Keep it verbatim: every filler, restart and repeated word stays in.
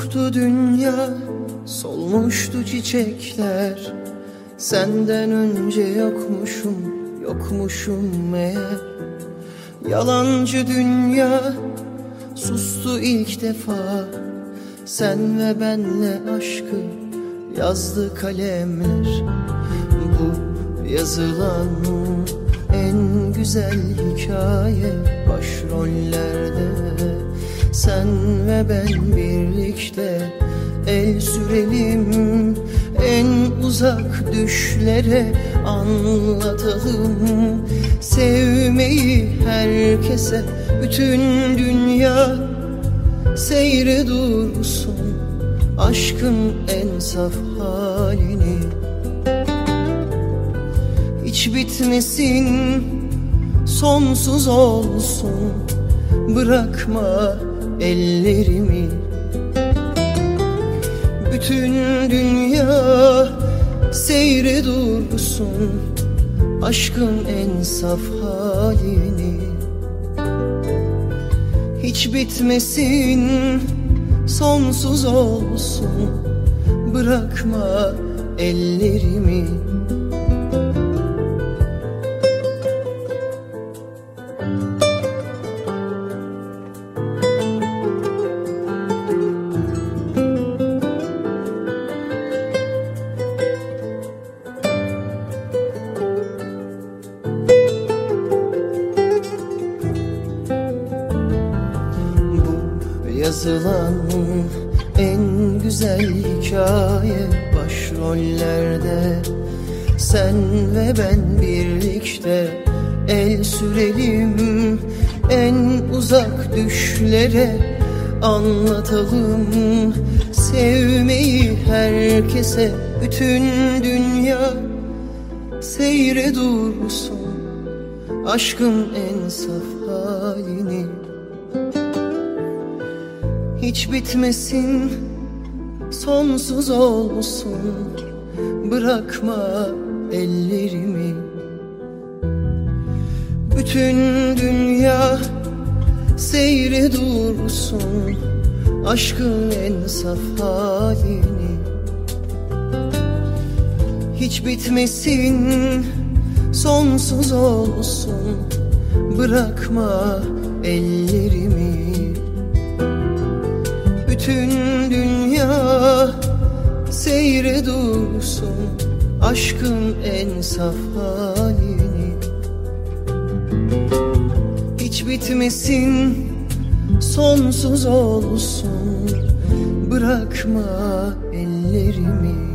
Solmuştu dünya, solmuştu çiçekler. Senden önce yokmuşum, yokmuşum meğer. Yalancı dünya sustu ilk defa. Sen ve benle aşkı yazdı kalemler. Bu yazılan en güzel hikaye başrollerde. Sen ve ben birlikte el sürelim, en uzak düşlere anlatalım. Sevmeyi herkese, bütün dünya seyre dursun aşkın en saf halini. Hiç bitmesin, sonsuz olsun, bırakma ellerimi. Bütün dünya seyre dursun aşkın en saf halini. Hiç bitmesin, sonsuz olsun, bırakma ellerimi. Yazılan en güzel hikaye başrollerde. Sen ve ben birlikte el sürelim, en uzak düşlere anlatalım. Sevmeyi herkese, bütün dünya seyre dursun aşkın en saf halini. Hiç bitmesin, sonsuz olsun, bırakma ellerimi. Bütün dünya seyre dursun aşkın en saf halini. Hiç bitmesin, sonsuz olsun, bırakma ellerimi. Bütün dünya seyre dursun aşkın en saf halini. Hiç bitmesin, sonsuz olsun, bırakma ellerimi.